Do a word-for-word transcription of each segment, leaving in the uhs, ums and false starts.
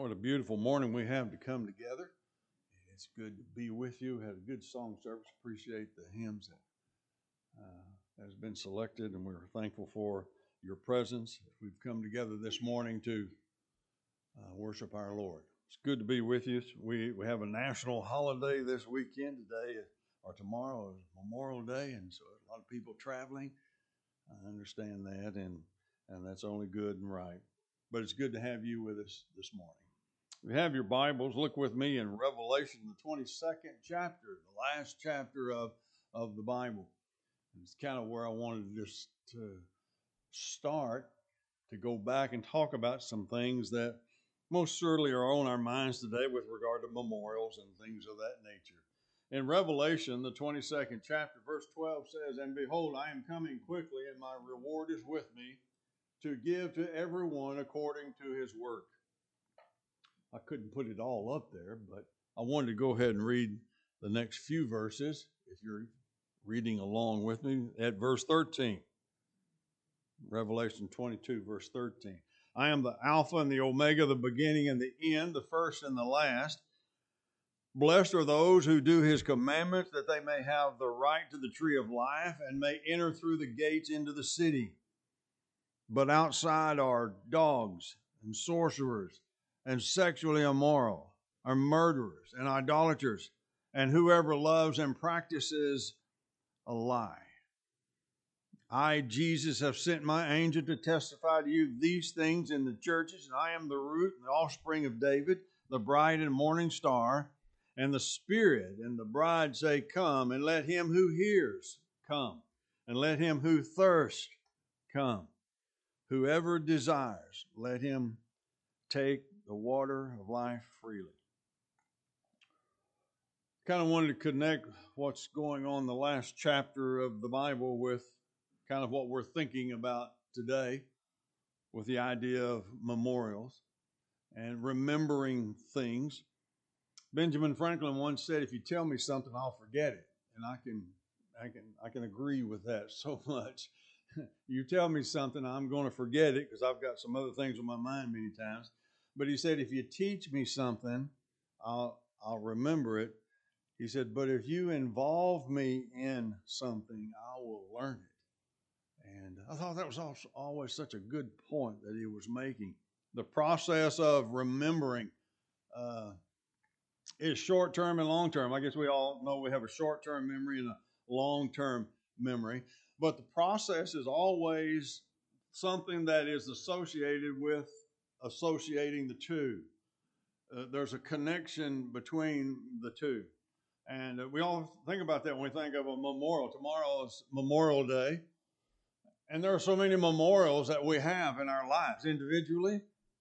What a beautiful morning we have to come together. It's good to be with you. Had a good song service. Appreciate the hymns that uh, has been selected, and we're thankful for your presence. We've come together this morning to uh, worship our Lord. It's good to be with you. We we have a national holiday this weekend. Today or tomorrow is Memorial Day, and so a lot of people traveling. I understand that, and and that's only good and right. But it's good to have you with us this morning. If you have your Bibles, look with me in Revelation, the twenty-second chapter, the last chapter of, of the Bible. And it's kind of where I wanted to just to start, to go back and talk about some things that most certainly are on our minds today with regard to memorials and things of that nature. In Revelation, the twenty-second chapter, verse twelve says, "And behold, I am coming quickly, and my reward is with me, to give to everyone according to his work." I couldn't put it all up there, but I wanted to go ahead and read the next few verses, if you're reading along with me, at verse thirteen. Revelation twenty-two, verse thirteen. "I am the Alpha and the Omega, the beginning and the end, the first and the last. Blessed are those who do his commandments, that they may have the right to the tree of life and may enter through the gates into the city. But outside are dogs and sorcerers and sexually immoral, are murderers and idolaters, and whoever loves and practices a lie. I, Jesus, have sent my angel to testify to you these things in the churches, and I am the root and the offspring of David, the bright and morning star. And the Spirit and the bride say, Come, and let him who hears come, and let him who thirsts come. Whoever desires, let him take the water of life freely." Kind of wanted to connect what's going on in the last chapter of the Bible with kind of what we're thinking about today, with the idea of memorials and remembering things. Benjamin Franklin once said, "If you tell me something, I'll forget it." And I can, I can, I can agree with that so much. You tell me something, I'm going to forget it because I've got some other things on my mind many times. But he said, if you teach me something, I'll, I'll remember it. He said, but if you involve me in something, I will learn it. And I thought that was also always such a good point that he was making. The process of remembering uh, is short-term and long-term. I guess we all know we have a short-term memory and a long-term memory. But the process is always something that is associated with associating the two. Uh, there's a connection between the two. And uh, we all think about that when we think of a memorial. Tomorrow is Memorial Day. And there are so many memorials that we have in our lives, individually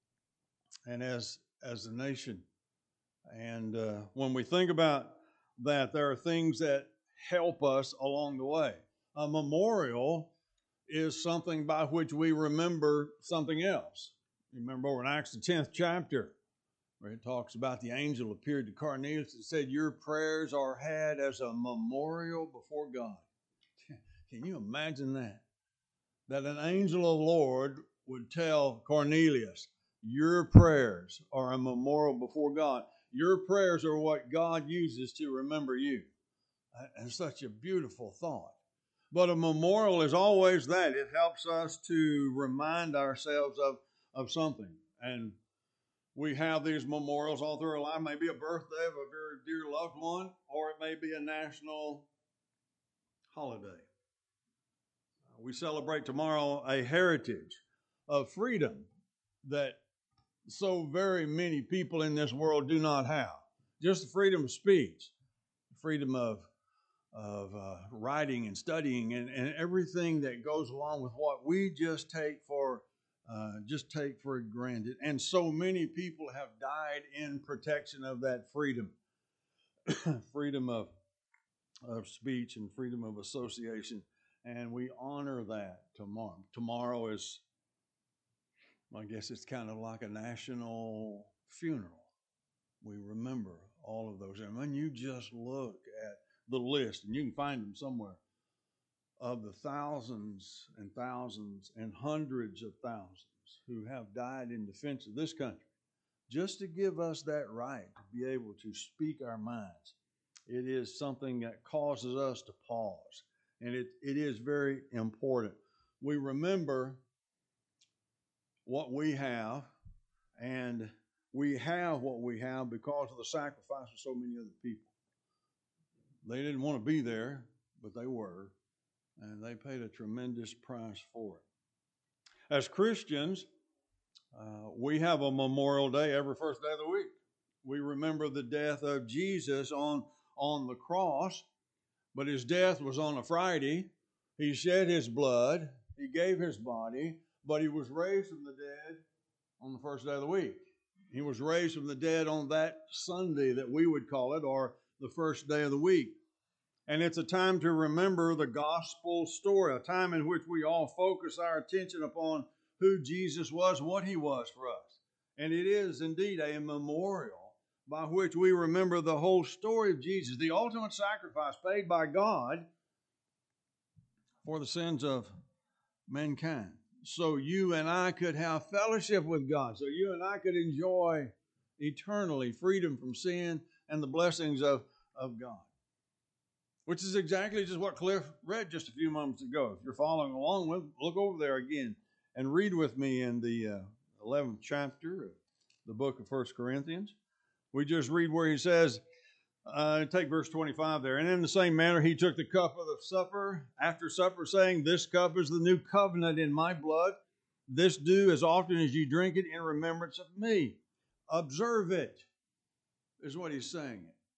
and as, as a nation. And uh, when we think about that, there are things that help us along the way. A memorial is something by which we remember something else. You remember over in Acts the tenth chapter, where it talks about the angel appeared to Cornelius and said, "Your prayers are had as a memorial before God." Can you imagine that? That an angel of the Lord would tell Cornelius, "Your prayers are a memorial before God." Your prayers are what God uses to remember you. And such a beautiful thought. But a memorial is always that. It helps us to remind ourselves of, of something. And we have these memorials all through our life. It may be a birthday of a very dear loved one, or it may be a national holiday. We celebrate tomorrow a heritage of freedom that so very many people in this world do not have. Just the freedom of speech, freedom of of uh, writing and studying and, and everything that goes along with what we just take for uh, just take for granted. And so many people have died in protection of that freedom, freedom of of speech and freedom of association. And we honor that tomorrow. Tomorrow is, I guess it's kind of like a national funeral. We remember all of those. And when you just look at the list, and you can find them somewhere, of the thousands and thousands and hundreds of thousands who have died in defense of this country, just to give us that right to be able to speak our minds. It is something that causes us to pause, and it, it is very important. We remember what we have, and we have what we have because of the sacrifice of so many other people. They didn't want to be there, but they were, and they paid a tremendous price for it. As Christians, uh, we have a Memorial Day every first day of the week. We remember the death of Jesus on, on the cross, but his death was on a Friday. He shed his blood, he gave his body, but he was raised from the dead on the first day of the week. He was raised from the dead on that Sunday that we would call it, or the first day of the week. And it's a time to remember the gospel story, a time in which we all focus our attention upon who Jesus was, what he was for us. And it is indeed a memorial by which we remember the whole story of Jesus, the ultimate sacrifice paid by God for the sins of mankind. So you and I could have fellowship with God. So you and I could enjoy eternally freedom from sin and the blessings of, of God. Which is exactly just what Cliff read just a few moments ago. If you're following along, look over there again and read with me in the uh, eleventh chapter of the book of First Corinthians. We just read where he says, uh, take verse twenty-five there. And in the same manner, he took the cup of the supper after supper, saying, this cup is the new covenant in my blood. This do as often as you drink it in remembrance of me. Observe it, is what he's saying.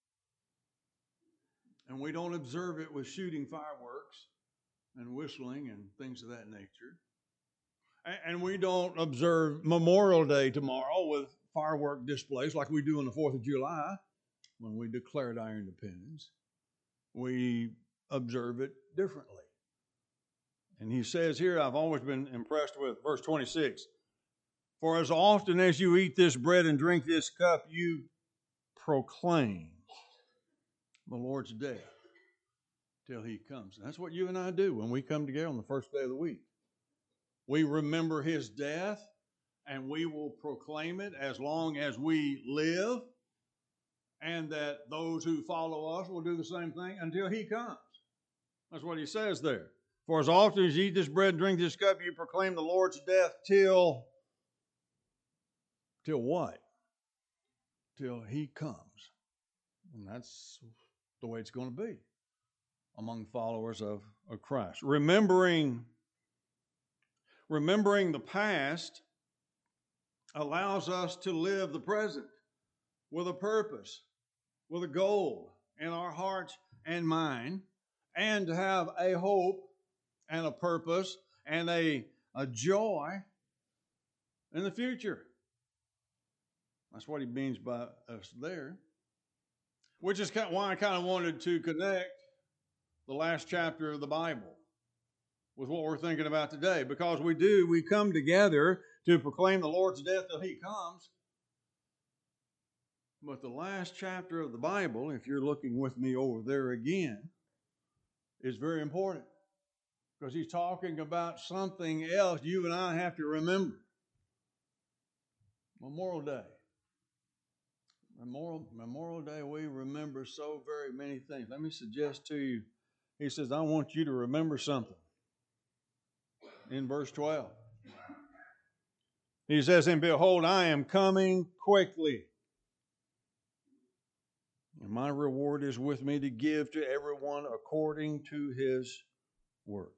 And we don't observe it with shooting fireworks and whistling and things of that nature. And we don't observe Memorial Day tomorrow with firework displays like we do on the fourth of July when we declared our independence. We observe it differently. And he says here, I've always been impressed with verse twenty-six. For as often as you eat this bread and drink this cup, you proclaim the Lord's death till he comes. And that's what you and I do when we come together on the first day of the week. We remember his death, and we will proclaim it as long as we live, and that those who follow us will do the same thing until he comes. That's what he says there. For as often as you eat this bread and drink this cup, you proclaim the Lord's death till, till what? Till he comes. And that's the way it's going to be among followers of, of Christ. Remembering, remembering the past allows us to live the present with a purpose, with a goal in our hearts and mind, and to have a hope and a purpose and a, a joy in the future. That's what he means by us there. Which is kind of why I kind of wanted to connect the last chapter of the Bible with what we're thinking about today. Because we do, we come together to proclaim the Lord's death till he comes. But the last chapter of the Bible, if you're looking with me over there again, is very important. Because he's talking about something else you and I have to remember. Memorial Day. Memorial, Memorial Day, we remember so very many things. Let me suggest to you, he says, I want you to remember something. In verse twelve. He says, and behold, I am coming quickly. And my reward is with me to give to everyone according to his work.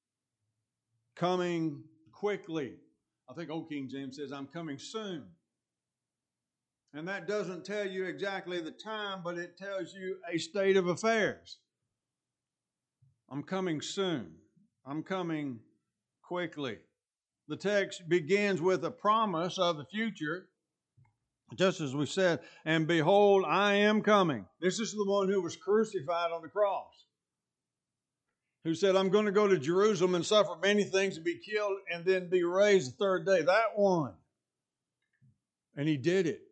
Coming quickly. I think Old King James says, I'm coming soon. And that doesn't tell you exactly the time, but it tells you a state of affairs. I'm coming soon. I'm coming quickly. The text begins with a promise of the future, just as we said, and behold, I am coming. This is the one who was crucified on the cross, who said, I'm going to go to Jerusalem and suffer many things and be killed and then be raised the third day. That one. And he did it.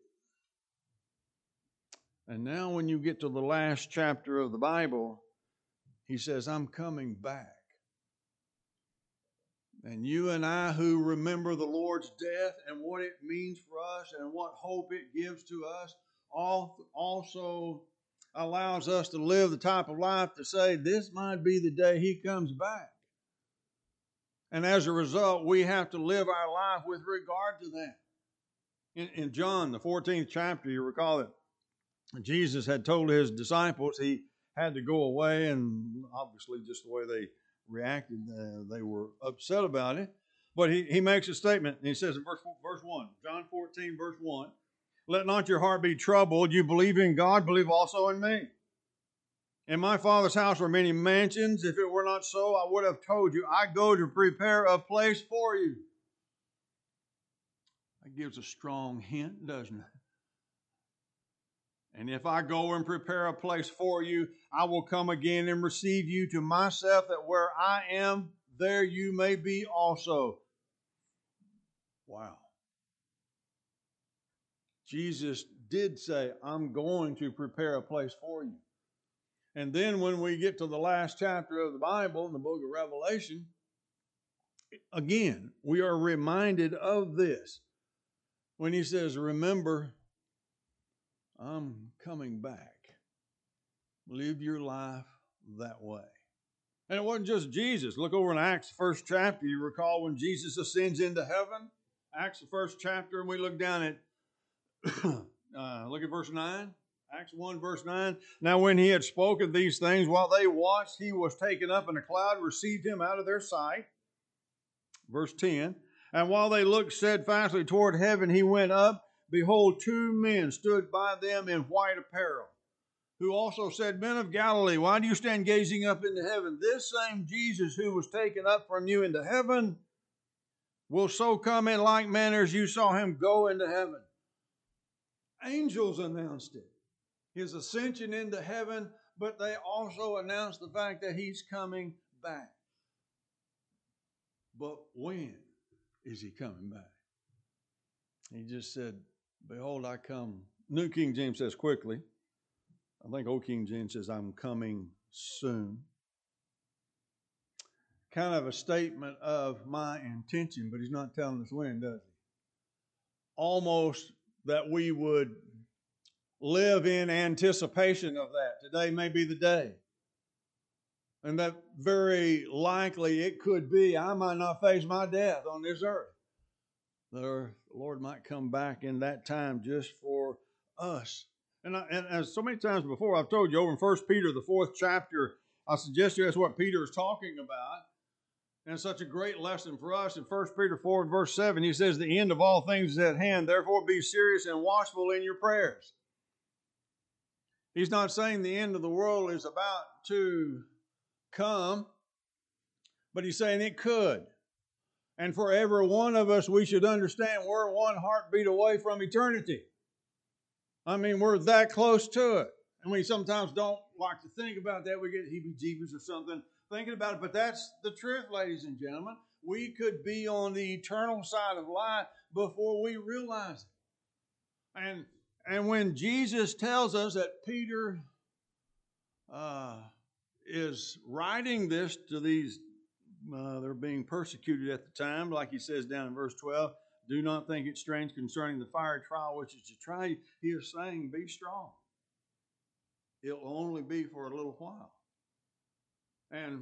And now when you get to the last chapter of the Bible, he says, I'm coming back. And you and I who remember the Lord's death and what it means for us and what hope it gives to us, also allows us to live the type of life to say this might be the day He comes back. And as a result, we have to live our life with regard to that. In, in John, the fourteenth chapter, you recall that Jesus had told His disciples He had to go away, and obviously just the way they reacted, uh, they were upset about it. But he, he makes a statement, and he says in verse, verse one, John fourteen, verse one, let not your heart be troubled. You believe in God, believe also in me. In my Father's house are many mansions. If it were not so, I would have told you. I go to prepare a place for you. That gives a strong hint, doesn't it? And if I go and prepare a place for you, I will come again and receive you to myself, that where I am, there you may be also. Wow. Jesus did say, I'm going to prepare a place for you. And then when we get to the last chapter of the Bible, in the book of Revelation, again, we are reminded of this. When he says, remember, I'm coming back. Live your life that way. And it wasn't just Jesus. Look over in Acts, the first chapter. You recall when Jesus ascends into heaven? Acts, the first chapter, and we look down at, uh, look at verse nine. Acts one, verse nine. Now when he had spoken these things, while they watched, he was taken up, and a cloud received him out of their sight. Verse ten. And while they looked steadfastly toward heaven, he went up. Behold, two men stood by them in white apparel, who also said, Men of Galilee, why do you stand gazing up into heaven? This same Jesus who was taken up from you into heaven will so come in like manner as you saw him go into heaven. Angels announced it, his ascension into heaven, but they also announced the fact that he's coming back. But when is he coming back? He just said, behold, I come. New King James says quickly. I think Old King James says, I'm coming soon. Kind of a statement of my intention, but he's not telling us when, does he? Almost that we would live in anticipation of that. Today may be the day. And that very likely it could be, I might not face my death on this earth. The Lord might come back in that time just for us. And, I, and as so many times before, I've told you over in First Peter, the fourth chapter, I suggest you that's what Peter is talking about. And it's such a great lesson for us. In First Peter four and verse seven, he says, the end of all things is at hand. Therefore be serious and watchful in your prayers. He's not saying the end of the world is about to come, but he's saying it could. And for every one of us, we should understand we're one heartbeat away from eternity. I mean, we're that close to it. And we sometimes don't like to think about that. We get heebie-jeebies or something thinking about it. But that's the truth, ladies and gentlemen. We could be on the eternal side of life before we realize it. And, and when Jesus tells us that Peter uh, is writing this to these, uh, they're being persecuted at the time, like he says down in verse twelve, do not think it strange concerning the fiery trial which is to try you. He is saying, be strong. It'll only be for a little while. And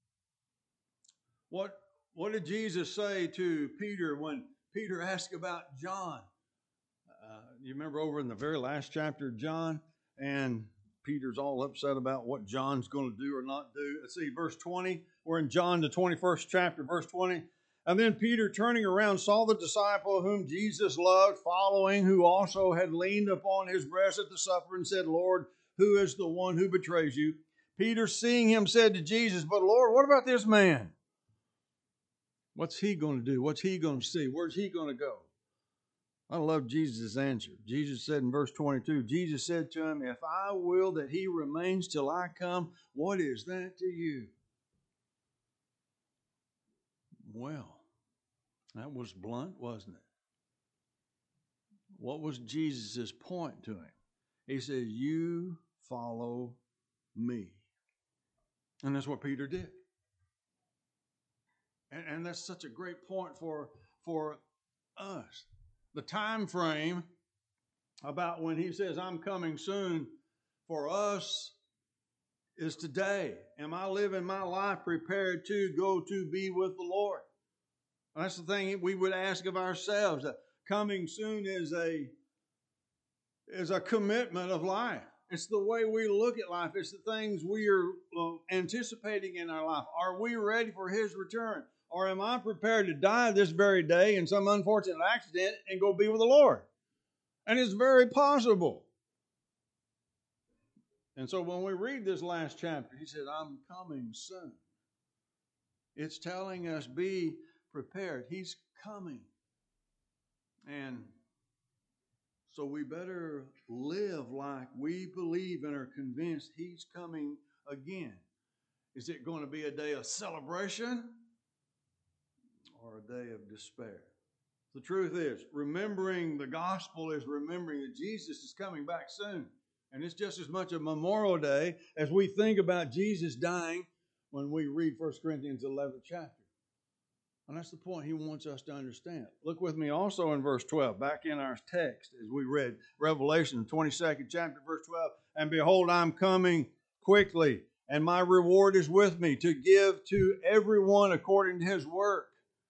what, what did Jesus say to Peter when Peter asked about John? Uh, you remember over in the very last chapter of John, and Peter's all upset about what John's going to do or not do. Let's see, verse twenty. We're in John, the twenty-first chapter, verse twenty. And then Peter, turning around, saw the disciple whom Jesus loved following, who also had leaned upon his breast at the supper and said, Lord, who is the one who betrays you? Peter, seeing him, said to Jesus, but Lord, what about this man? What's he going to do? What's he going to see? Where's he going to go? I love Jesus' answer. Jesus said in verse twenty-two, Jesus said to him, if I will that he remains till I come, what is that to you? Well, that was blunt, wasn't it? What was Jesus' point to him? He said, you follow me. And that's what Peter did. And, and that's such a great point for, for us. The time frame about when he says, I'm coming soon, for us is today. Am I living my life prepared to go to be with the Lord? And that's the thing we would ask of ourselves. Uh, coming soon is a, is a commitment of life. It's the way we look at life. It's the things we are uh, anticipating in our life. Are we ready for his return? Or am I prepared to die this very day in some unfortunate accident and go be with the Lord? And it's very possible. And so when we read this last chapter, he said, I'm coming soon. It's telling us, be prepared. He's coming. And so we better live like we believe and are convinced he's coming again. Is it going to be a day of celebration or a day of despair? The truth is, remembering the gospel is remembering that Jesus is coming back soon. And it's just as much a Memorial Day as we think about Jesus dying when we read First Corinthians eleventh chapter. And that's the point he wants us to understand. Look with me also in verse twelve, back in our text as we read Revelation twenty-second chapter, verse twelve. And behold, I'm coming quickly, and my reward is with me to give to everyone according to his work.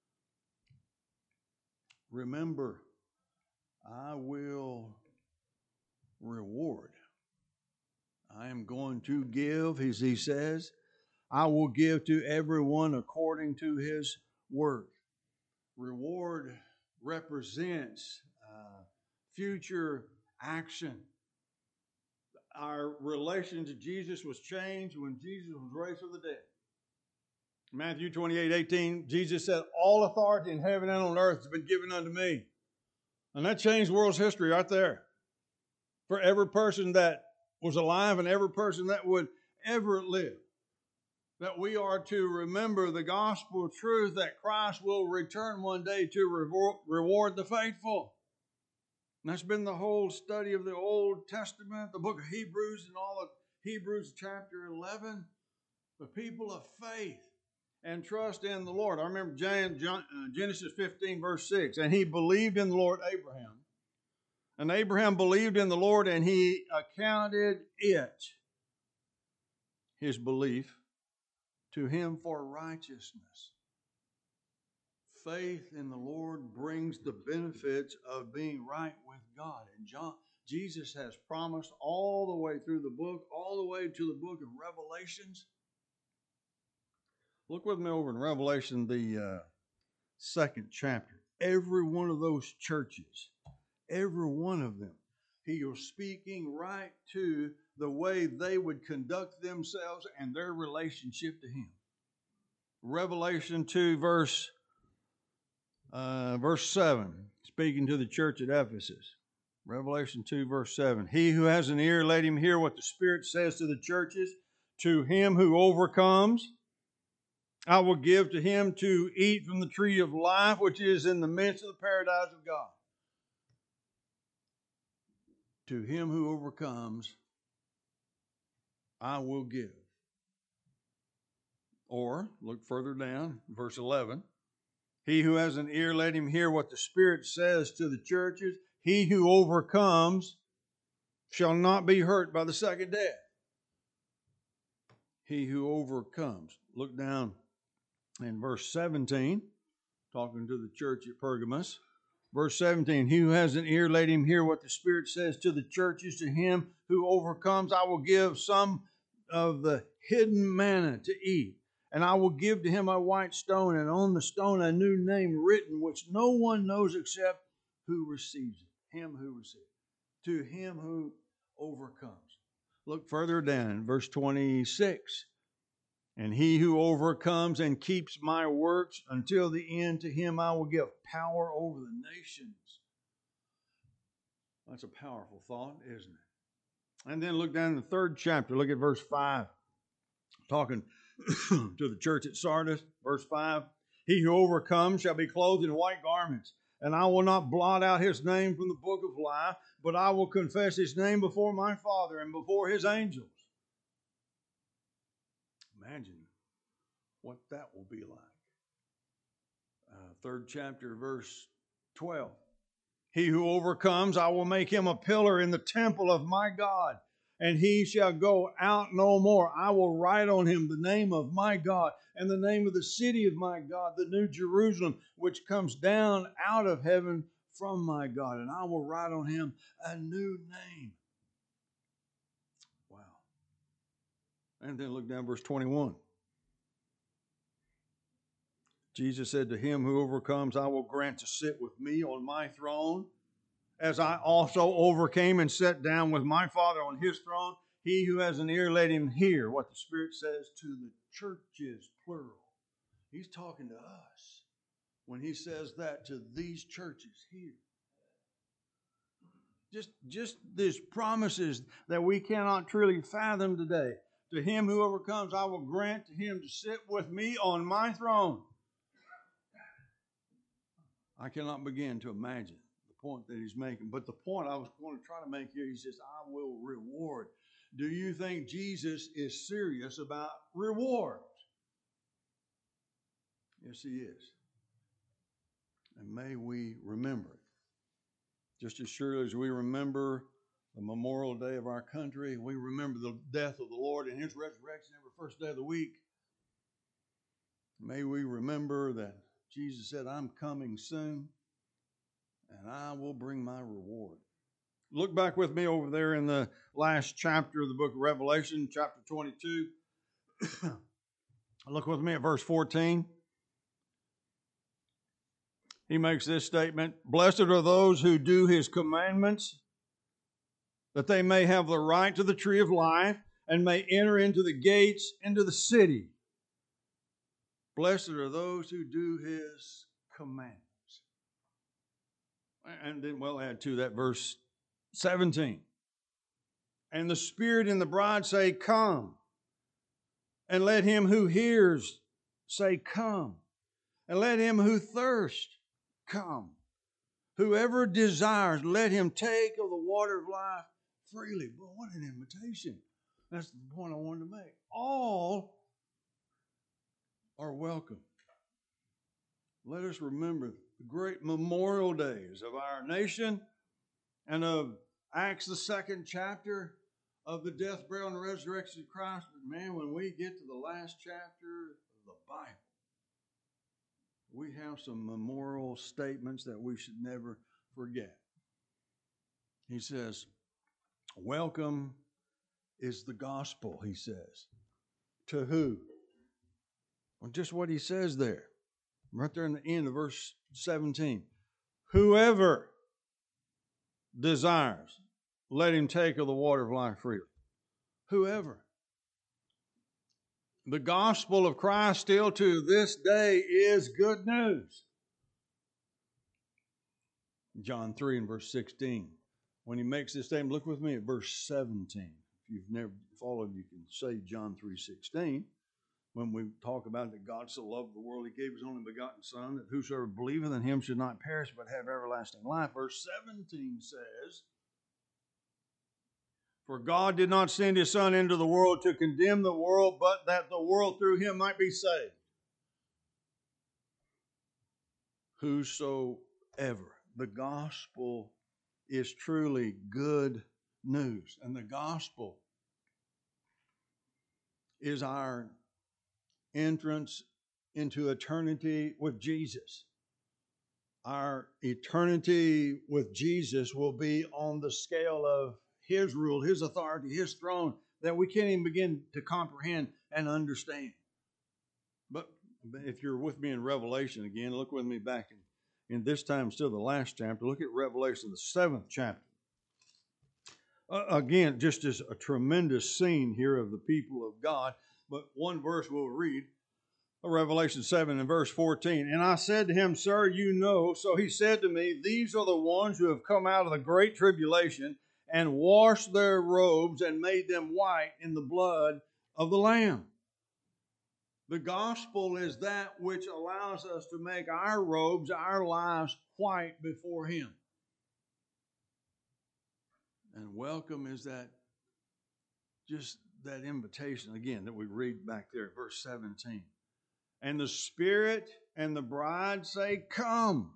Remember, I will reward. I am going to give, as he says, I will give to everyone according to his work. Reward represents uh, future action. Our relation to Jesus was changed when Jesus was raised from the dead. Matthew twenty-eight eighteen, Jesus said, all authority in heaven and on earth has been given unto me. And that changed the world's history right there. For every person that was alive and every person that would ever live. That we are to remember the gospel truth that Christ will return one day to reward the faithful. And that's been the whole study of the Old Testament, the book of Hebrews and all of Hebrews chapter eleven. The people of faith and trust in the Lord. I remember Genesis fifteen verse six. And he believed in the Lord Abraham. And Abraham believed in the Lord, and he accounted it, his belief, to him for righteousness. Faith in the Lord brings the benefits of being right with God. And John, Jesus has promised all the way through the book, all the way to the book of Revelations. Look with me over in Revelation, the uh, second chapter. Every one of those churches, every one of them, he was speaking right to the way they would conduct themselves and their relationship to him. Revelation two, verse, uh, verse seven, speaking to the church at Ephesus. Revelation two, verse seven. He who has an ear, let him hear what the Spirit says to the churches. To him who overcomes, I will give to him to eat from the tree of life, which is in the midst of the paradise of God. To him who overcomes, I will give. Or, look further down, verse eleven. He who has an ear, let him hear what the Spirit says to the churches. He who overcomes shall not be hurt by the second death. He who overcomes. Look down in verse seventeen, talking to the church at Pergamos. Verse seventeen, he who has an ear, let him hear what the Spirit says to the churches. To him who overcomes, I will give some of the hidden manna to eat. And I will give to him a white stone, and on the stone a new name written, which no one knows except who receives it. Him who receives it. To him who overcomes. Look further down, verse twenty-six. And he who overcomes and keeps my works until the end, to him I will give power over the nations. That's a powerful thought, isn't it? And then look down in the third chapter. Look at verse five. Talking to the church at Sardis, verse five. He who overcomes shall be clothed in white garments, and I will not blot out his name from the book of life, but I will confess his name before my Father and before his angels. Imagine what that will be like. third chapter, verse twelve. He who overcomes, I will make him a pillar in the temple of my God, and he shall go out no more. I will write on him the name of my God and the name of the city of my God, the new Jerusalem, which comes down out of heaven from my God, and I will write on him a new name. Wow. And then look down verse twenty-one. Jesus said, to him who overcomes, I will grant to sit with me on my throne, as I also overcame and sat down with my Father on his throne. He who has an ear, let him hear what the Spirit says to the churches, plural. He's talking to us when he says that to these churches here. Just, just these promises that we cannot truly fathom today. To him who overcomes, I will grant to him to sit with me on my throne. I cannot begin to imagine the point that he's making. But the point I was going to try to make here, he says, I will reward. Do you think Jesus is serious about reward? Yes, he is. And may we remember it. Just as surely as we remember the Memorial Day of our country, we remember the death of the Lord and his resurrection every first day of the week. May we remember that Jesus said, I'm coming soon, and I will bring my reward. Look back with me over there in the last chapter of the book of Revelation, chapter twenty-two. Look with me at verse fourteen. He makes this statement, blessed are those who do his commandments, that they may have the right to the tree of life and may enter into the gates, into the city. Blessed are those who do his commandments. And then we'll add to that verse seventeen. And the Spirit and the bride say, come. And let him who hears say, come. And let him who thirsts come. Whoever desires, let him take of the water of life freely. But what an invitation. That's the point I wanted to make. All are welcome. Let us remember the great memorial days of our nation and of Acts, the second chapter of the death, burial, and resurrection of Christ. But man, when we get to the last chapter of the Bible, we have some memorial statements that we should never forget. He says, welcome is the gospel, he says. To who? Well, just what he says there. Right there in the end of verse seventeen. Whoever desires, let him take of the water of life freely. Whoever. The gospel of Christ still to this day is good news. John three and verse sixteen. When he makes this statement, look with me at verse seventeen. If you've never followed, you can say John three sixteen. When we talk about that God so loved the world, he gave his only begotten Son, that whosoever believeth in him should not perish, but have everlasting life. Verse seventeen says, for God did not send his Son into the world to condemn the world, but that the world through him might be saved. Whosoever. The gospel is truly good news. And the gospel is our entrance into eternity with Jesus. Our eternity with Jesus will be on the scale of his rule, his authority, his throne, that we can't even begin to comprehend and understand. But if you're with me in Revelation again, look with me back in, in this time still the last chapter. Look at Revelation, the seventh chapter. Uh, again, just as a tremendous scene here of the people of God. But one verse we'll read, Revelation seven and verse fourteen. And I said to him, sir, you know. So he said to me, these are the ones who have come out of the great tribulation and washed their robes and made them white in the blood of the Lamb. The gospel is that which allows us to make our robes, our lives white before him. And welcome is that, just that invitation again that we read back there, verse seventeen. And the Spirit and the bride say, come.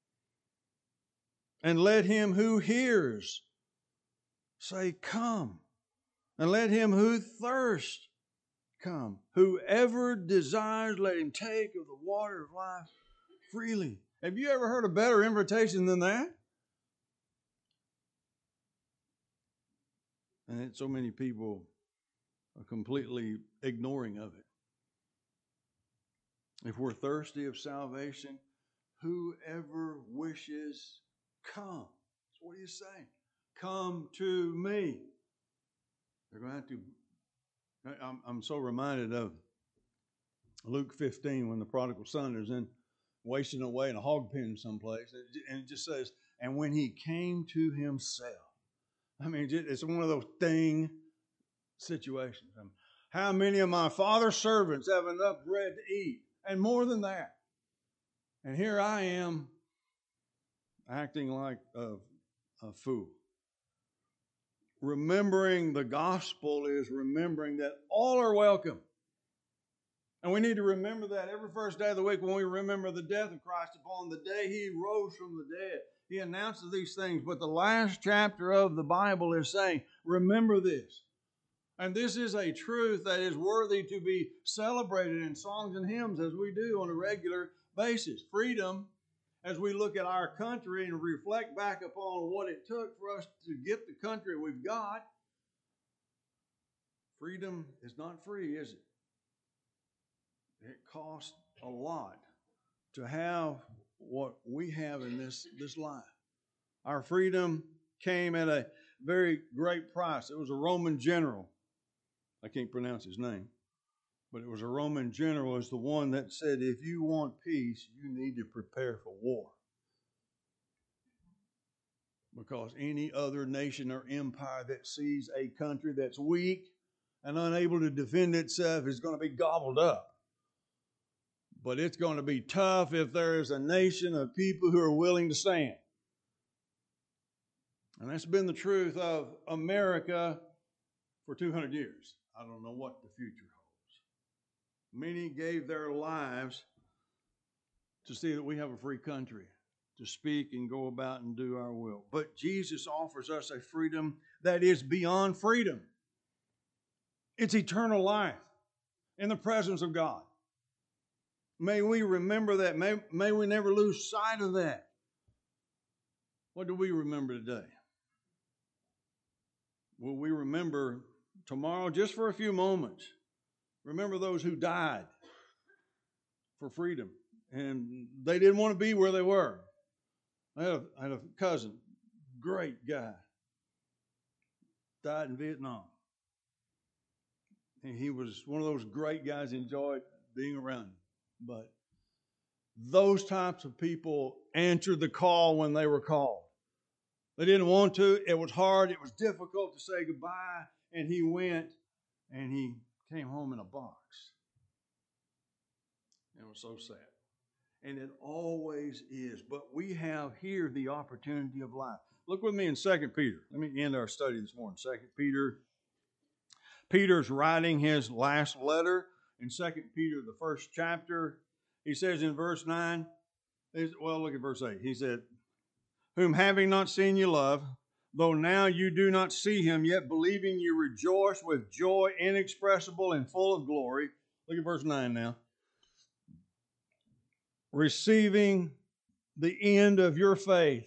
And let him who hears say, come. And let him who thirsts come. Whoever desires, let him take of the water of life freely. Have you ever heard a better invitation than that? And so many people are completely ignoring of it. If we're thirsty of salvation, whoever wishes, come. So what are you saying? Come to me. They're going to have to. I'm, I'm so reminded of Luke fifteen when the prodigal son is in wasting away in a hog pen someplace. And it just says, and when he came to himself. I mean, it's one of those thing situations. I mean, how many of my father's servants have enough bread to eat? And more than that. And here I am acting like a, a fool. Remembering the gospel is remembering that all are welcome. And we need to remember that every first day of the week when we remember the death of Christ upon the day he rose from the dead. He announces these things, but the last chapter of the Bible is saying, remember this. And this is a truth that is worthy to be celebrated in songs and hymns as we do on a regular basis. Freedom, as we look at our country and reflect back upon what it took for us to get the country we've got, freedom is not free, is it? It costs a lot to have what we have in this, this life. Our freedom came at a very great price. It was a Roman general. I can't pronounce his name, but it was a Roman general is the one that said, if you want peace, you need to prepare for war. Because any other nation or empire that sees a country that's weak and unable to defend itself is going to be gobbled up. But it's going to be tough if there is a nation of people who are willing to stand. And that's been the truth of America for two hundred years. I don't know what the future holds. Many gave their lives to see that we have a free country, to speak and go about and do our will. But Jesus offers us a freedom that is beyond freedom. It's eternal life in the presence of God. May we remember that. May, may we never lose sight of that. What do we remember today? Will we remember tomorrow just for a few moments? Remember those who died for freedom. And they didn't want to be where they were. I had a, I had a cousin, great guy, died in Vietnam. And he was one of those great guys, enjoyed being around him. But those types of people answered the call when they were called. They didn't want to. It was hard. It was difficult to say goodbye. And he went and he came home in a box. It was so sad. And it always is. But we have here the opportunity of life. Look with me in Second Peter. Let me end our study this morning. Second Peter. Peter's writing his last letter. In Second Peter, the first chapter, he says in verse nine, well, look at verse eight. He said, whom having not seen you love, though now you do not see him, yet believing you rejoice with joy inexpressible and full of glory. Look at verse nine now. Receiving the end of your faith,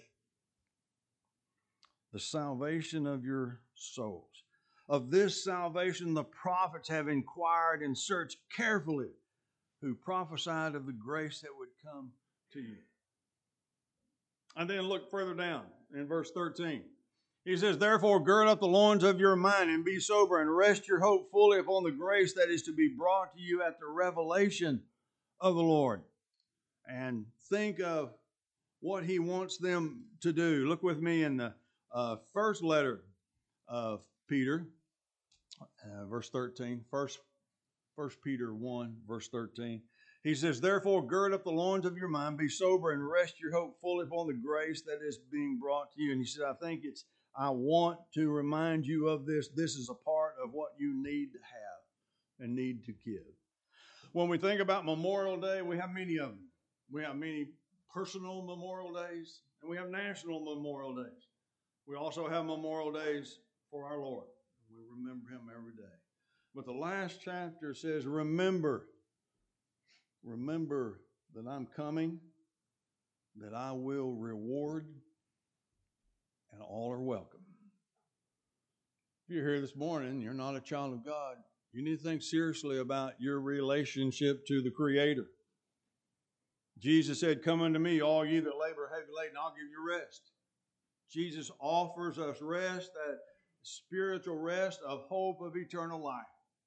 the salvation of your souls. Of this salvation the prophets have inquired and searched carefully, who prophesied of the grace that would come to you. And then look further down in verse thirteen. He says, therefore gird up the loins of your mind and be sober and rest your hope fully upon the grace that is to be brought to you at the revelation of the Lord. And think of what he wants them to do. Look with me in the uh, first letter of Peter, uh, verse thirteen. First, First Peter one, verse thirteen. He says, therefore gird up the loins of your mind, be sober, and rest your hope fully upon the grace that is being brought to you. And he said, I think it's, I want to remind you of this. This is a part of what you need to have and need to give. When we think about Memorial Day, we have many of them. We have many personal Memorial Days, and we have national Memorial Days. We also have Memorial Days for our Lord. We remember him every day. But the last chapter says, remember, remember that I'm coming, that I will reward, and all are welcome. If you're here this morning, you're not a child of God, you need to think seriously about your relationship to the Creator. Jesus said, come unto me, all ye that labor heavy laden, I'll give you rest. Jesus offers us rest, that spiritual rest of hope of eternal life.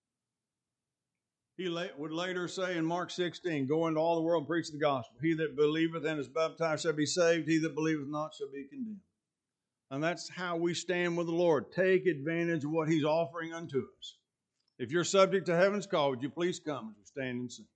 He would later say in Mark sixteen, go into all the world and preach the gospel. He that believeth and is baptized shall be saved. He that believeth not shall be condemned. And that's how we stand with the Lord. Take advantage of what he's offering unto us. If you're subject to heaven's call, would you please come as we stand and sing?